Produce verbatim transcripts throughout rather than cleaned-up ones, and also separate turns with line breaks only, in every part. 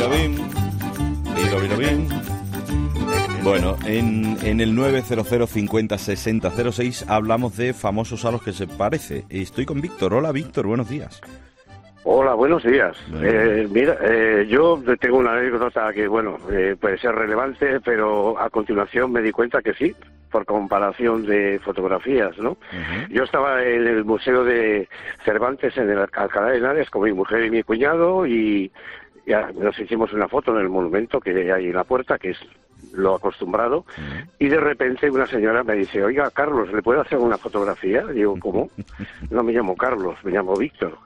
vino, vino, vino, vino, vino. Bueno, en, en el nueve cero cero cincuenta sesenta cero seis hablamos de famosos a los que se parece. Estoy con Víctor. Hola, Víctor, buenos días.
Hola, buenos días.
Bueno.
Eh, mira, eh, yo tengo una anécdota que, bueno, eh, puede ser relevante, pero a continuación me di cuenta que sí, por comparación de fotografías, ¿no? Uh-huh. Yo estaba en el Museo de Cervantes, en el Alcalá de Henares, con mi mujer y mi cuñado, y ya nos hicimos una foto en el monumento que hay en la puerta, que es lo acostumbrado, uh-huh. Y de repente una señora me dice, oiga, Carlos, ¿le puedo hacer una fotografía? Digo, ¿cómo? No me llamo Carlos, me llamo Víctor.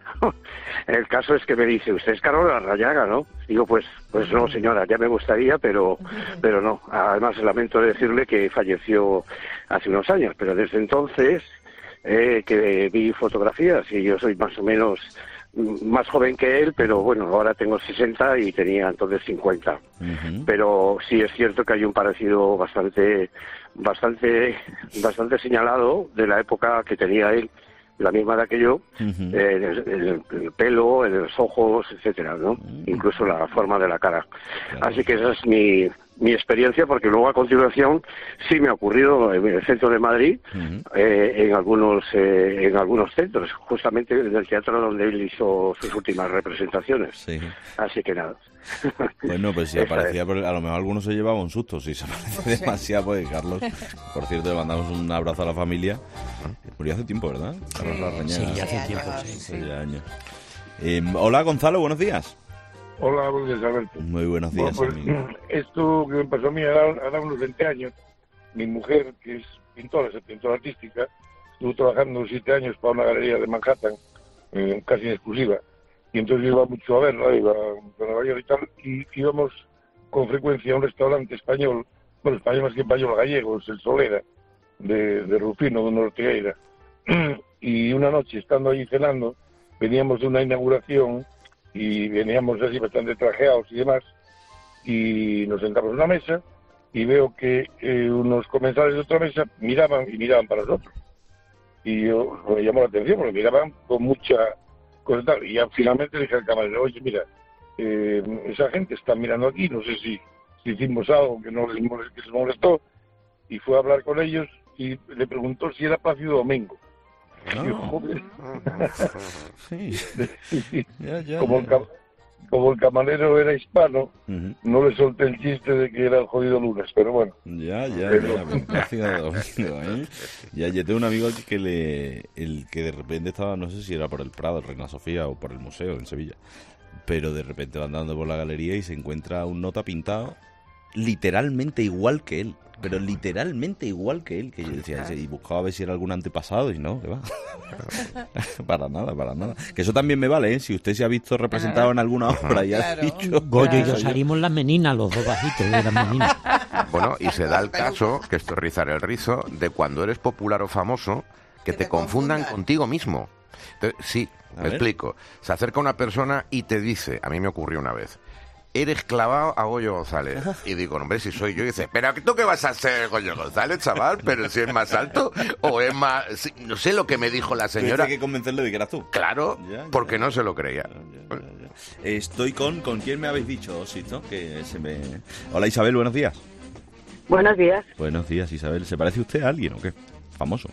El caso es que me dice, usted es Carlos Larrañaga, ¿no? Digo, pues pues no, señora, ya me gustaría, pero pero no. Además, lamento decirle que falleció hace unos años, pero desde entonces eh, que vi fotografías y yo soy más o menos más joven que él, pero bueno, ahora tengo sesenta y tenía entonces cincuenta. Uh-huh. Pero sí es cierto que hay un parecido bastante bastante bastante señalado de la época que tenía él, la misma edad que yo, uh-huh. eh, en, el, en el pelo, en los ojos, etcétera, ¿no? Uh-huh. Incluso la forma de la cara. Claro. Así que esa es mi, mi experiencia, porque luego a continuación sí me ha ocurrido en el centro de Madrid, uh-huh. eh, en algunos eh, en algunos centros, justamente en el teatro donde él hizo sus últimas representaciones. Sí. Así que nada.
Bueno, pues si aparecía, es. A lo mejor algunos se llevaba un susto, si se aparece sí. demasiado, pues Carlos, por cierto, le mandamos un abrazo a la familia. Murió hace tiempo, ¿verdad? Carlos Larrañaga.
Sí, ya hace tiempo, sí.
sí. Ya años. Eh, hola, Gonzalo, buenos días.
Hola, buenos días, Alberto.
Muy buenos días,
bueno, pues,
amigo.
Esto que me pasó a mí ahora unos veinte años, mi mujer, que es pintora, es pintora artística, estuvo trabajando siete años para una galería de Manhattan, eh, casi en exclusiva, y entonces iba mucho a verla, iba a Nueva York y tal, y íbamos con frecuencia a un restaurante español, bueno, español más que español, gallego, es el Solera, de, de Rufino, de Ortigueira. Y una noche, estando ahí cenando, veníamos de una inauguración y veníamos así bastante trajeados y demás, y nos sentamos en una mesa y veo que eh, unos comensales de otra mesa miraban y miraban para nosotros. Y yo, me llamó la atención porque miraban con mucha cosa tal. Y ya finalmente le dije al camarero, oye, mira, eh, esa gente está mirando aquí, no sé si, si hicimos algo que no les molestó, que les molestó, y fue a hablar con ellos y le preguntó si era Plácido Domingo.
No.
Y yo, joder.
Sí. ya, ya,
como,
ya.
El cam- como el camarero era hispano,
uh-huh.
no le solté el chiste de que era el jodido Lunas, pero bueno.
Ya, ya,
pero...
ya, Plácido Domingo, ¿eh? Ya, yo tengo un amigo aquí que le, el que de repente estaba, no sé si era por el Prado, el Reina Sofía o por el museo en Sevilla, pero de repente va andando por la galería y se encuentra un nota pintado literalmente igual que él. Pero literalmente igual que él, que yo decía, y buscaba a ver si era algún antepasado, y no, que va. Para nada, para nada. Que eso también me vale, ¿eh? Si usted se ha visto representado en alguna obra y ha dicho...
Goyo y yo salimos las meninas, los dos bajitos de las meninas.
Bueno, y se da el caso, que esto es rizar el rizo, de cuando eres popular o famoso, que, que te, te confundan, confundan contigo mismo. Entonces, sí, a me ver. explico. Se acerca una persona y te dice, a mí me ocurrió una vez, eres clavado a Goyo González. Y digo, hombre, si soy yo. Y dice, pero ¿tú qué vas a hacer, Goyo González, chaval? Pero si es más alto o es más... Si, no sé lo que me dijo la señora.
Tienes que convencerle de que eras tú.
Claro, ya, ya, porque
ya,
no se lo creía.
Ya, ya, ya, ya. Estoy con... ¿Con quién me habéis dicho, Osito? Que se me... Hola, Isabel, buenos días.
Buenos días.
Buenos días, Isabel. ¿Se parece usted a alguien o qué? Famoso.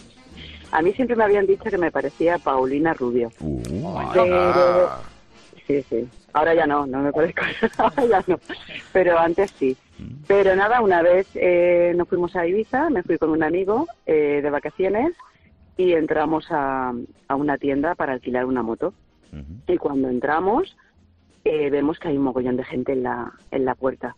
A mí siempre me habían dicho que me parecía Paulina Rubio.
Uh,
pero... Sí, sí. Ahora ya no, no me parezco. Ahora ya no. Pero antes sí. Pero nada, una vez eh, nos fuimos a Ibiza, me fui con un amigo eh, de vacaciones y entramos a, a una tienda para alquilar una moto. Uh-huh. Y cuando entramos, eh, vemos que hay un mogollón de gente en la, en la puerta.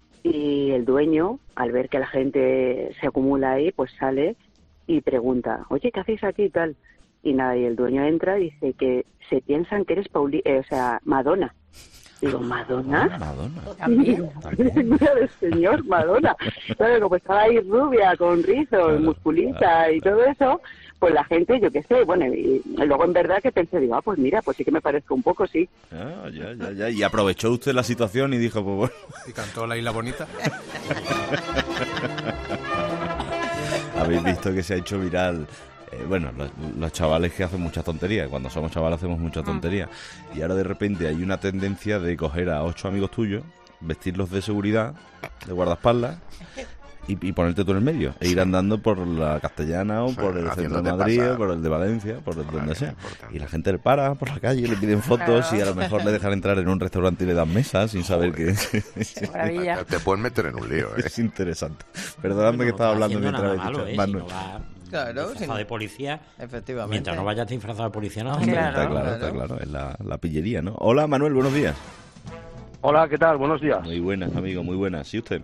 Y el dueño, al ver que la gente se acumula ahí, pues sale y pregunta, oye, ¿qué hacéis aquí y tal? Y nada, y el dueño entra y dice que se piensan que eres Pauli, eh, o sea, Madonna. Digo, ¿Madonna?
Madonna.
¿También? El señor Madonna. Claro, como estaba ahí rubia, con rizos, claro, musculita claro, y todo eso, pues la gente, yo qué sé, bueno, y luego en verdad que pensé, digo, ah, pues mira, pues sí que me parezco un poco, sí.
Ah, ya, ya, ya. Y aprovechó usted la situación y dijo, pues bueno.
Y cantó La Isla Bonita.
Habéis visto que se ha hecho viral Eh, bueno, los, los chavales que hacen muchas tonterías, cuando somos chavales hacemos muchas tonterías, y ahora de repente hay una tendencia de coger a ocho amigos tuyos, vestirlos de seguridad, de guardaespaldas, y, y ponerte tú en el medio, e ir andando por la Castellana o por el centro de Madrid, o por el de Valencia, por el donde sea. Y la gente le para por la calle, le piden fotos, claro. Y a lo mejor le dejan entrar en un restaurante y le dan mesas sin saber que...
Maravilla. Te pueden meter en un lío, ¿eh?
Es interesante. Perdóname bueno, que estaba hablando mientras habéis dicho.
¿eh? Si no va... Claro, disfrazado de policía,
efectivamente.
Mientras no vayas disfrazado de policía, no.
Claro, está claro, claro, está claro, es la, la pillería, ¿no? Hola, Manuel, buenos días.
Hola, ¿qué tal? Buenos días.
Muy buenas, amigo, muy buenas. ¿Sí usted?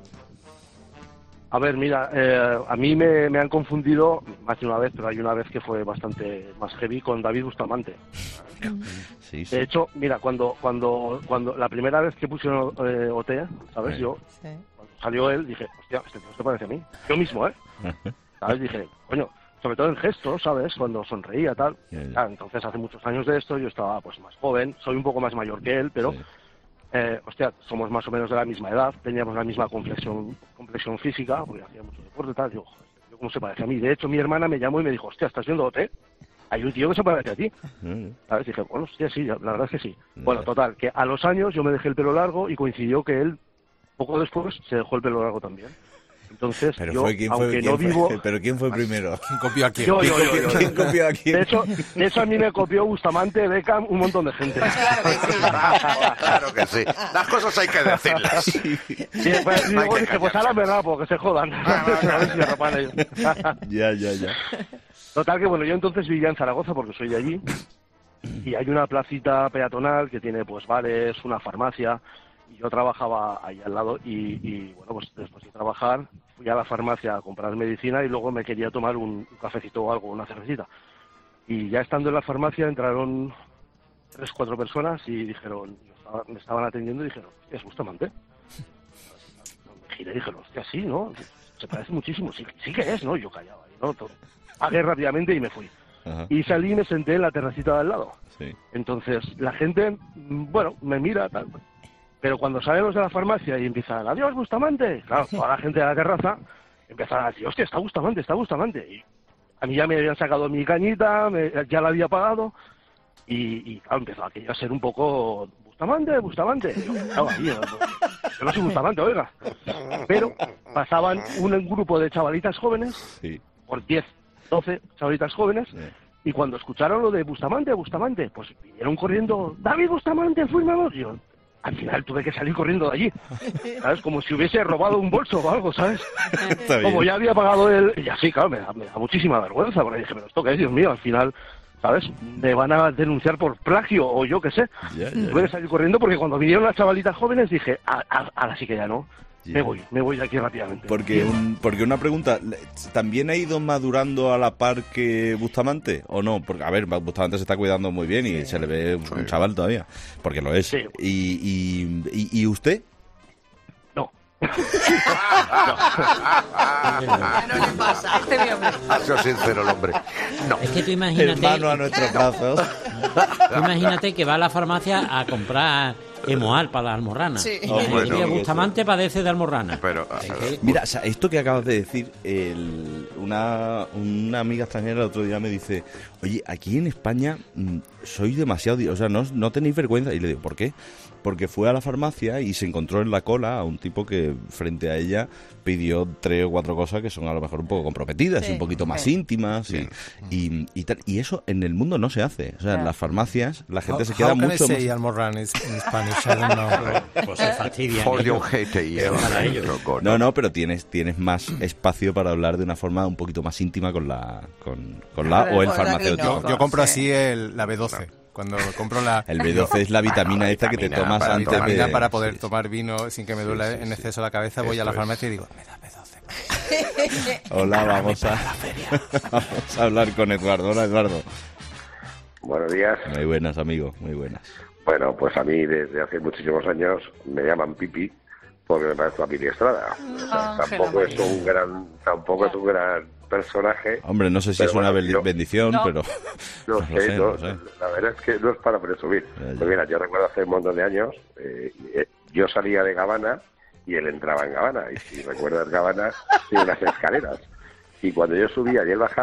A ver, mira, eh, a mí me, me han confundido más de una vez, pero hay una vez que fue bastante más heavy con David Bustamante.
Sí, sí.
De hecho, mira, cuando cuando cuando la primera vez que pusieron eh, O T, ¿sabes? Sí. Yo, sí. Cuando salió él, dije, hostia, este tío se parece a mí. Yo mismo, ¿eh? ¿Sabes? Dije, coño, sobre todo en gestos, ¿sabes? Cuando sonreía, tal. Yeah, yeah. Ah, entonces, hace muchos años de esto, yo estaba pues más joven, soy un poco más mayor que él, pero... Sí. Eh, hostia, somos más o menos de la misma edad, teníamos la misma complexión, complexión física, porque hacía mucho deporte y tal. Digo, joder, ¿cómo se parece a mí? De hecho, mi hermana me llamó y me dijo, hostia, ¿estás viendo O T? Hay un tío que se parece a ti. Mm. ¿Sabes? Y dije, bueno, hostia, sí, la verdad es que sí. Mm. Bueno, total, que a los años yo me dejé el pelo largo y coincidió que él, poco después, se dejó el pelo largo también. Entonces,
pero
yo,
fue, ¿quién
aunque
fue,
no
¿quién
vivo...
Fue, ¿Pero quién fue primero?
¿Quién copió a quién?
Yo, yo, yo, yo, yo.
¿Quién copió a quién?
De hecho, de hecho, a mí me copió Bustamante, Beckham, un montón de gente.
Claro que sí. Claro que sí. Las cosas hay que decirlas. Sí,
pues, y luego dije, pues ahora me rapo, que se jodan. A ver si me rapan ellos.
Ya, ya, ya.
Total que, bueno, yo entonces vivía en Zaragoza porque soy de allí. Y hay una placita peatonal que tiene, pues, bares, una farmacia... Y yo trabajaba ahí al lado y, y, bueno, pues después de trabajar fui a la farmacia a comprar medicina y luego me quería tomar un, un cafecito o algo, una cervecita. Y ya estando en la farmacia entraron tres, cuatro personas y dijeron, me estaban atendiendo y dijeron, hostia, es Bustamante. Me giré y dijeron, hostia, sí, ¿no? Se parece muchísimo, sí, sí que es, ¿no? Yo callaba ahí, ¿no? Todo. Pagué rápidamente y me fui. Ajá. Y salí y me senté en la terracita de al lado. Sí. Entonces la gente, bueno, me mira, tal... Pero cuando salen los de la farmacia y empiezan, adiós, Bustamante, claro, toda la gente de la terraza empiezan a decir, hostia, está Bustamante, está Bustamante. Y a mí ya me habían sacado mi cañita, me, ya la había pagado, y, y claro, empezó aquello a ser un poco, Bustamante, Bustamante. Y yo, claro, ahí, yo, yo no soy Bustamante, oiga. Pero pasaban un grupo de chavalitas jóvenes, sí. por diez, doce chavalitas jóvenes, sí. Y cuando escucharon lo de Bustamante, Bustamante, pues vinieron corriendo, David Bustamante, fuimos. Y yo, al final tuve que salir corriendo de allí, ¿sabes? Como si hubiese robado un bolso o algo, ¿sabes? Como ya había pagado él, y así, claro, me da, me da muchísima vergüenza, porque dije, pero esto qué es, Dios mío, al final, ¿sabes? Me van a denunciar por plagio o yo qué sé. Yeah, yeah, tuve que salir corriendo porque cuando vinieron las chavalitas jóvenes dije, ahora sí que ya no. Yeah. Me voy, me voy de aquí rápidamente.
Porque, un, porque una pregunta, ¿también ha ido madurando a la par que Bustamante o no? Porque, a ver, Bustamante se está cuidando muy bien y sí. se le ve un sí. chaval todavía, porque lo es. Sí. Y, y, y, ¿Y usted?
No.
no. no le pasa, este mi hombre.
Ha sido sincero el hombre. No.
Es que tú imagínate...
Hermano a nuestros brazos.
Tú imagínate que va a la farmacia a comprar... Hemoal para la almorrana. Sí.
Oh, bueno,
y Bustamante padece de almorrana.
Pero,
es que... Mira, o sea, esto que acabas de decir, el, una, una amiga extranjera el otro día me dice, oye, aquí en España mmm, sois demasiado... O sea, no, no tenéis vergüenza. Y le digo, ¿por qué? Porque fue a la farmacia y se encontró en la cola a un tipo que frente a ella pidió tres o cuatro cosas que son a lo mejor un poco comprometidas sí, y un poquito más sí. íntimas sí. y, y, y, tal. Y eso en el mundo no se hace. O sea, yeah. en las farmacias la gente
how,
se queda
how
mucho
can I
más...
say almorrán in Spanish? I don't know.
Pues se fastidia.
No, no, pero tienes tienes más espacio para hablar de una forma un poquito más íntima con la con, con la o el farmacéutico.
Yo, yo compro así el, la B doce. Cuando compro la...
El B doce es la vitamina la esta vitamina, que te tomas
para
antes
vitamina
de...
para poder
sí,
tomar vino sin que me duela sí, sí, en exceso la cabeza. Voy a la farmacia y digo, me da B doce.
Hola, vamos a, vamos a hablar con Eduardo. Hola, Eduardo.
Buenos días.
Muy buenas, amigo, muy buenas.
Bueno, pues a mí desde hace muchísimos años me llaman Pipi porque me parece a Pili Estrada. O sea, tampoco es un gran, tampoco es un gran personaje.
Hombre, no sé si es una bueno, yo, bendición, no, pero...
No, no, sé, sé, no, no sé, la verdad es que no es para presumir. Ya, ya. Pues mira, yo recuerdo hace un montón de años, eh, yo salía de Gavana y él entraba en Gavana. Y si recuerdas Gavana, tiene unas escaleras. Y cuando yo subía y él bajaba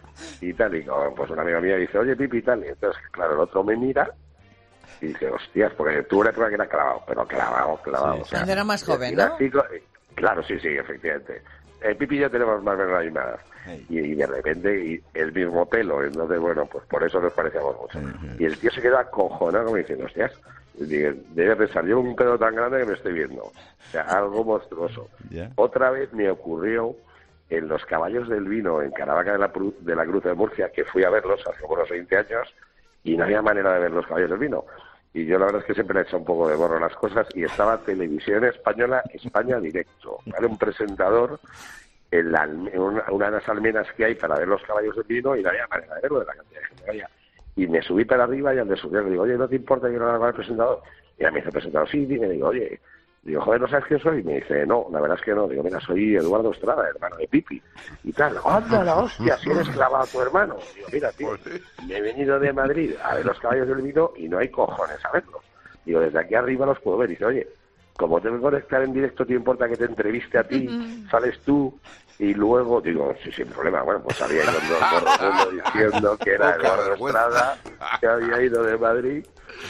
y tal, y como, pues una amiga mía dice, oye, Pipi, y tal, y entonces, claro, el otro me mira y dice, hostias, porque tú una época que era clavado, pero clavado, clavado.
Sí,
o sea,
cuando era más joven, ¿no?
Así, claro, sí, sí, efectivamente. Eh, Pipi y yo tenemos más o menos la misma edad. Y, y de repente, y el mismo pelo, entonces, bueno, pues por eso nos parecíamos mucho. Uh-huh. Y el tío se quedó acojonado, como diciendo, hostias, debe pensar, yo un pedo tan grande que me estoy viendo. O sea, algo monstruoso. Yeah. Otra vez me ocurrió en los Caballos del Vino, en Caravaca de la, de la Cruz de Murcia, que fui a verlos hace unos veinte años, y no había manera de ver los Caballos del Vino. Y yo la verdad es que siempre le he hecho un poco de borro las cosas, y estaba Televisión Española, España Directo. Era un presentador en, la, en una, una de las almenas que hay para ver los Caballos del Vino, y no había manera de verlo de la cantidad de gente que había. Y me subí para arriba y al de subir le digo, oye, ¿no te importa que no haga el presentador? Y a mí me dice el presentador, sí, y me digo, oye, digo, joder, ¿no sabes quién soy? Y me dice, no, la verdad es que no. Digo, mira, soy Eduardo Estrada, hermano de Pipi. Y tal, ¡anda la hostia! Si eres clavado a tu hermano. Digo, mira, tío, me he venido de Madrid a ver los Caballos del Vino y no hay cojones a verlos. Digo, desde aquí arriba los puedo ver. Y dice, oye, como tengo que conectar en directo, ¿te importa que te entreviste a ti? Sales tú. Y luego, digo, sí, sin problema, bueno, pues había ido todo diciendo que era Eduardo Estrada, que había ido de Madrid,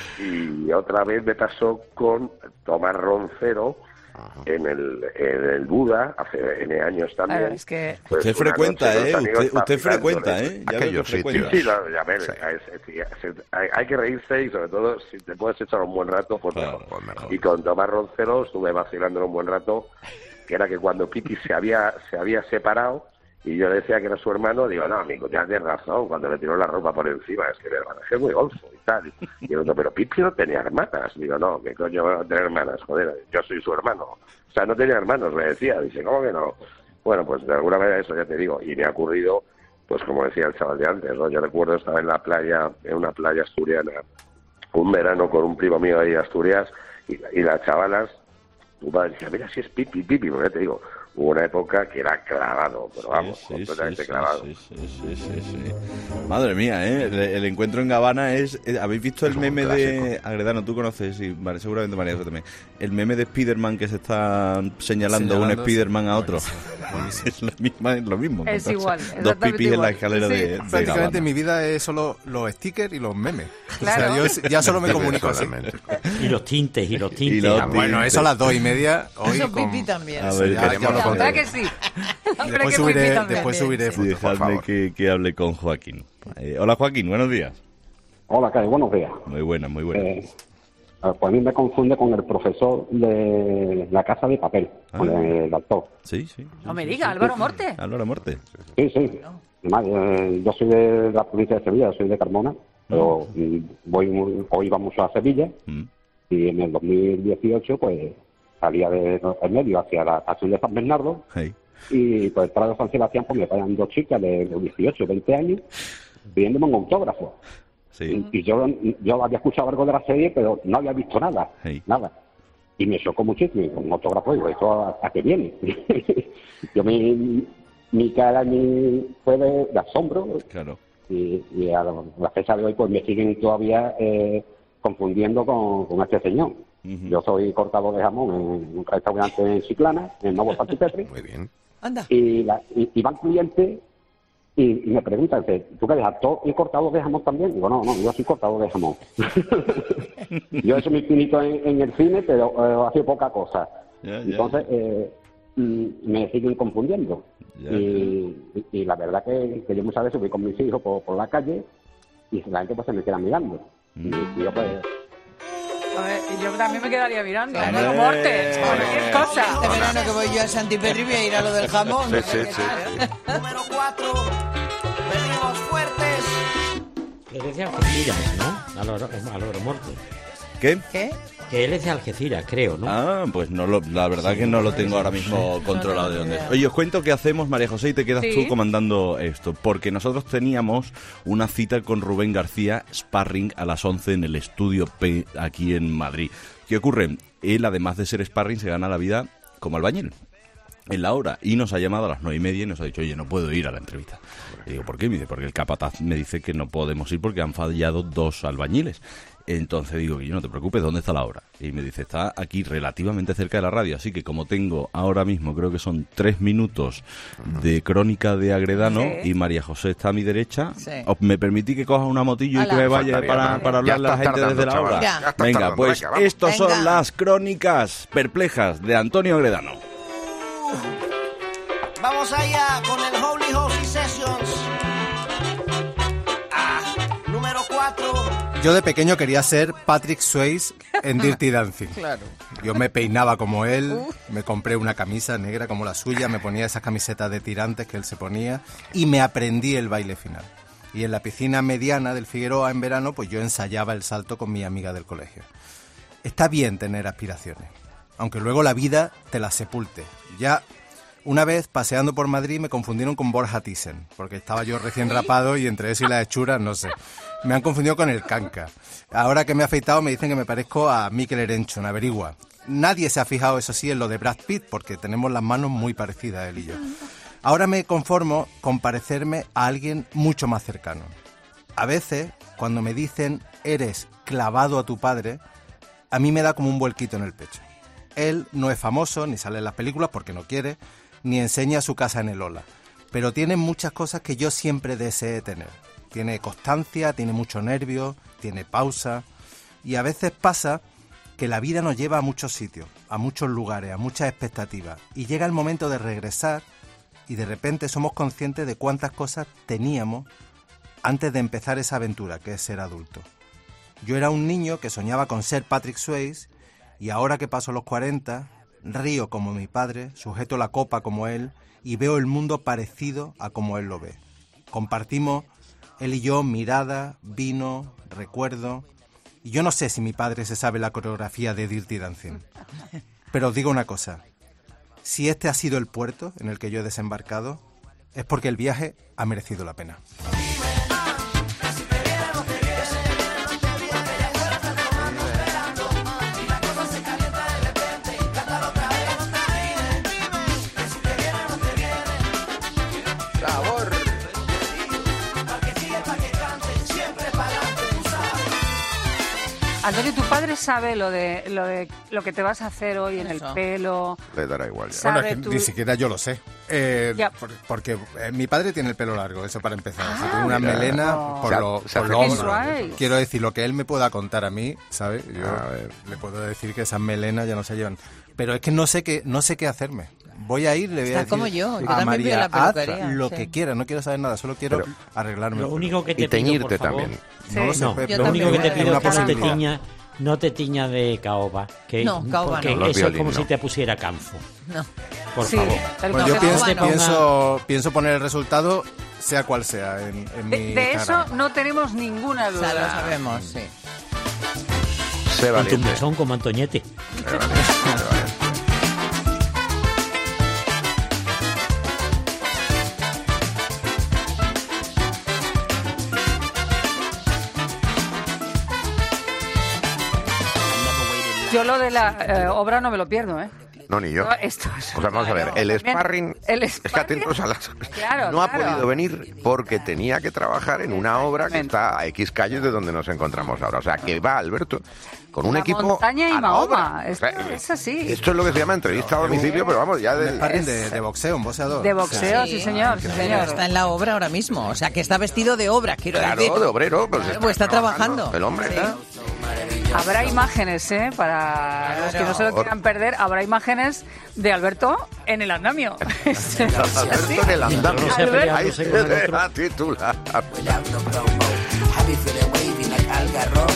y otra vez me pasó con Tomás Roncero en el, en el Buda, hace N años también.
Ver, es que...
pues
usted frecuenta, ¿eh? Usted, usted frecuenta, ¿eh?
Ya aquellos sitios.
Sí, sí, no, ya ves, sí. hay, hay, hay que reírse y sobre todo si te puedes echar un buen rato, pues, claro, mejor. Pues mejor. Y con Tomás Roncero estuve vacilando un buen rato, que era que cuando Pipi se había se había separado y yo le decía que era su hermano, digo, no, amigo, ya tienes razón, cuando le tiró la ropa por encima, es que mi hermana es muy golfo y tal. Y el otro, pero Pipi no tenía hermanas. Digo, no, ¿qué coño va a tener hermanas? Joder, yo soy su hermano. O sea, no tenía hermanos, me decía. Dice, ¿cómo que no? Bueno, pues de alguna manera eso ya te digo. Y me ha ocurrido, pues como decía el chaval de antes, ¿no? Yo recuerdo estaba en la playa, en una playa asturiana, un verano con un primo mío ahí de Asturias, y, y las chavalas, tu padre decía, mira si es Pipi, Pipi, porque ya te digo, hubo una época que era clavado, pero vamos, sí, sí, completamente sí, clavado.
Sí, sí, sí, sí, sí. Madre mía, ¿eh? El, el encuentro en Gabana es... ¿Habéis visto el es meme de... Agredano, tú conoces, sí, vale, seguramente María José también. El meme de Spiderman que se está señalando, señalando un Spiderman a otro. Buenísimo. Es, la misma, es lo mismo.
Es igual.
Dos pipis igual en la escalera sí. de, de
Prácticamente
Gabana.
Mi vida es solo los stickers y los memes.
Claro.
O sea, yo ya solo me comunico así.
Y los tintes, y los tintes.
Y los
ah, bueno, eso a las dos y media. Hoy
eso
con...
Pipi también.
A ver,
ya, ya
la verdad que sí.
Después subiré, después subiré fotos,
Dejadme
por favor.
que, que hable con Joaquín. Eh, hola Joaquín, buenos días.
Hola, Kai, buenos días.
Muy buenas, muy buenas.
Eh, pues a mí me confunde con el profesor de La Casa de Papel, ah, con el actor.
Sí, sí.
No me diga, Álvaro Morte.
Álvaro Morte.
Sí, sí. Además, eh, yo soy de la provincia de Sevilla, soy de Carmona, pero mm. voy hoy iba mucho a Sevilla mm. y en el dos mil dieciocho pues salía de el medio hacia la estación de San Bernardo.
Hey.
Y por el Prado de San Sebastián pues me pagan dos chicas de dieciocho, veinte años pidiéndome un autógrafo.
Sí.
Y, y yo yo había escuchado algo de la serie, pero no había visto nada, hey. nada. Y me chocó muchísimo, un autógrafo, digo, ¿esto a, a qué viene? yo mi, mi cara mi, fue de, de asombro.
Claro.
Y, y a la fecha de hoy pues me siguen todavía eh, confundiendo con, con este señor. Uh-huh. Yo soy cortador de jamón en un restaurante en Chiclana, en Novo Saltipetri.
Muy bien.
Anda.
Y, la, y, y van clientes y, y me preguntan, ¿tú qué eres actor y cortador de jamón también? Digo, no, no, yo soy cortador de jamón. Yo he hecho mi finito en, en el cine, pero eh, ha sido poca cosa. Yeah, Entonces, yeah. Eh, me siguen confundiendo. Yeah, y, yeah. Y, y la verdad que, que yo muchas veces voy con mis hijos por, por la calle y la gente pues se me queda mirando. Mm. Y, y yo pues...
A ver, yo también me quedaría mirando. Álvaro Morte, cualquier cosa.
Este verano que voy yo a Santipetri voy a ir a lo del jamón.
Sí, sí, sí.
Número cuatro. Venimos fuertes.
Él es de Algeciras, ¿no? Álvaro, Álvaro Morte.
¿Qué?
¿Qué?
Que él es de Algeciras, creo, ¿no?
Ah, pues no lo, la verdad que no lo tengo ahora mismo controlado de dónde es. Oye, os cuento qué hacemos, María José, y te quedas sí. tú comandando esto. Porque nosotros teníamos una cita con Rubén García, sparring, a las once en el Estudio P, aquí en Madrid. ¿Qué ocurre? Él, además de ser sparring, se gana la vida como albañil en la hora, y nos ha llamado a las nueve y media y nos ha dicho, oye, no puedo ir a la entrevista. Y digo, ¿por qué? Me dice, porque el capataz me dice que no podemos ir porque han fallado dos albañiles. Entonces digo, yo no te preocupes, ¿dónde está la obra? Y me dice, está aquí relativamente cerca de la radio, así que como tengo ahora mismo, creo que son tres minutos de crónica de Agredano, sí. y María José está a mi derecha, sí. ¿me permití que coja una motillo Hola. y que me vaya Faltaría, para, para hablarle a la gente desde la obra? Ya. Venga, tardando, pues venga, estos venga. son las crónicas perplejas de Antonio Agredano.
Vamos allá con el Holy Holy Sessions. Ah, número cuatro.
Yo de pequeño quería ser Patrick Swayze en Dirty Dancing.
Claro.
Yo me peinaba como él, me compré una camisa negra como la suya, me ponía esas camisetas de tirantes que él se ponía y me aprendí el baile final. Y en la piscina mediana del Figueroa en verano, pues yo ensayaba el salto con mi amiga del colegio. Está bien tener aspiraciones, aunque luego la vida te las sepulte. Ya una vez, paseando por Madrid, me confundieron con Borja Thyssen, porque estaba yo recién rapado y entre eso y las hechuras, no sé. Me han confundido con el canca. Ahora que me he afeitado me dicen que me parezco a Mikel Erenchun, averigua. Nadie se ha fijado, eso sí, en lo de Brad Pitt, porque tenemos las manos muy parecidas, él y yo. Ahora me conformo con parecerme a alguien mucho más cercano. A veces, cuando me dicen, eres clavado a tu padre, a mí me da como un vuelquito en el pecho. Él no es famoso, ni sale en las películas porque no quiere, ni enseña su casa en el Ola, pero tiene muchas cosas que yo siempre deseé tener. Tiene constancia, tiene mucho nervio, tiene pausa, y a veces pasa que la vida nos lleva a muchos sitios, a muchos lugares, a muchas expectativas, y llega el momento de regresar y de repente somos conscientes de cuántas cosas teníamos antes de empezar esa aventura que es ser adulto. Yo era un niño que soñaba con ser Patrick Swayze y ahora que paso los cuarenta, río como mi padre, sujeto la copa como él y veo el mundo parecido a como él lo ve. Compartimos, él y yo, mirada, vino, recuerdo. Y yo no sé si mi padre se sabe la coreografía de Dirty Dancing. Pero os digo una cosa. Si este ha sido el puerto en el que yo he desembarcado, es porque el viaje ha merecido la pena.
Antonio, tu padre sabe lo de lo de lo que te vas a hacer hoy en el pelo.
Le dará igual.
Ya. Bueno, es que tu... ni siquiera yo lo sé. Eh, por, porque eh, mi padre tiene el pelo largo, eso para empezar. Ah, o sea, tiene una mira, melena no. por, lo, por los hombros. Quiero decir, lo que él me pueda contar a mí, ¿sabes? Yo le puedo decir que esas melenas ya no se llevan. Pero es que no sé qué, no sé qué hacerme. Voy a ir, le voy
Está
a decir
como yo, yo
a
también
María,
voy a la peluquería,
haz lo
sí.
que quiera, no quiero saber nada, solo quiero Pero, arreglarme.
Lo único que te
y teñirte
pido, por favor,
también.
Sí.
No lo sé,
no,
pero
lo único que te pido es que no te
tiña.
tiña, no te tiña de caoba, que
no, caoba
porque
no.
eso
violín,
es como
no.
si te pusiera canfo.
No.
Por
sí,
favor.
Bueno,
no,
yo pienso,
no.
pienso, pienso poner el resultado, sea cual sea, en, en
De,
mi
de
Instagram.
eso no tenemos ninguna duda.
O sea, lo sabemos, sí.
Sé
Con tu
valiente.
mechón como Antoñete.
Sé valiente, sé valiente.
Yo lo de la eh, obra no me lo pierdo, ¿eh?
No, ni yo.
No, esto es-
O sea, vamos a ver, el
También-
sparring,
el
es que
sparring-
atentos a las...
Claro,
no ha
claro.
podido venir porque tenía que trabajar en una obra que está a X calles de donde nos encontramos ahora. O sea, que va Alberto con un
La
equipo
montaña y
a la
Mahoma.
obra.
Esto
O sea,
es así.
Esto es lo que se llama entrevista a domicilio, pero vamos, ya
Un
del...
sparring de, de boxeo, un boxeador.
De boxeo, sí, señor, sí,
Pero
señor.
está en la obra ahora mismo, o sea, que está vestido de obra, quiero
Claro,
decir.
de obrero. Pues
Claro, pues está trabajando.
El hombre,
Sí.
¿eh?
Habrá imágenes, ¿eh? Para los que no se lo quieran perder, habrá imágenes de Alberto en el andamio.
Alberto en el andamio.
No sea
Alberto.
peleado,
Ahí
no sé
se
con el otro.
deja titular.
Happy feeling wavy like algarrobo.